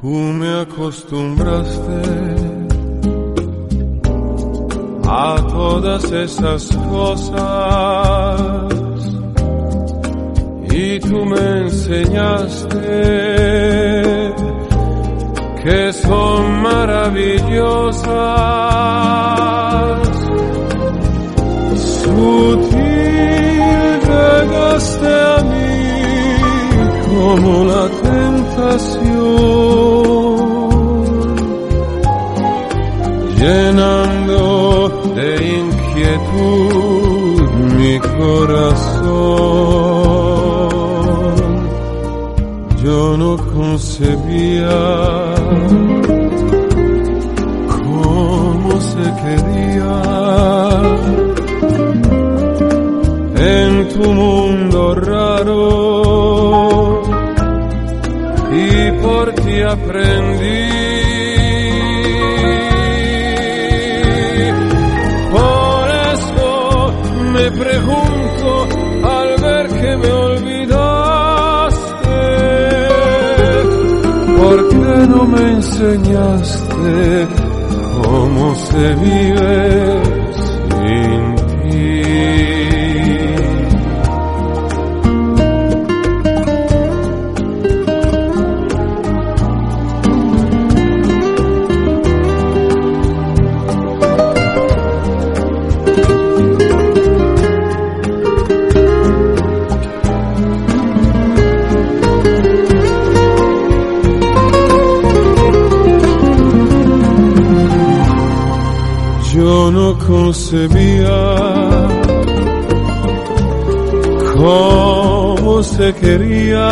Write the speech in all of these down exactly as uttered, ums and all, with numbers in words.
Tú me acostumbraste a todas esas cosas y tú me enseñaste que son maravillosas. Sutil llegaste a mí como la tentación, llenando de inquietud mi corazón. Yo no concebía cómo se quería en tu mundo raro, y por ti aprendí. Por eso me pregunto al ver que me olvidaste, ¿por qué no me enseñaste cómo se vive sin ti? Yo no concebía cómo se quería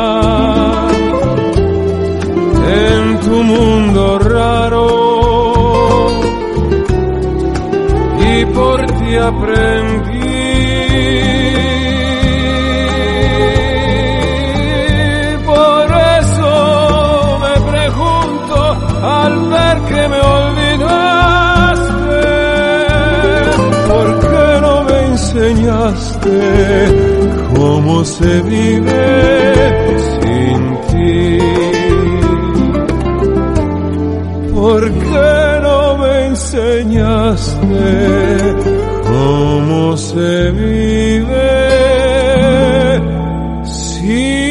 en tu mundo raro, y por ti aprendí. Por eso me pregunto al ver que me olvidaste, ¿por qué no me enseñaste cómo se vive sin ti? ¿Por qué no me enseñaste cómo se vive sin ti?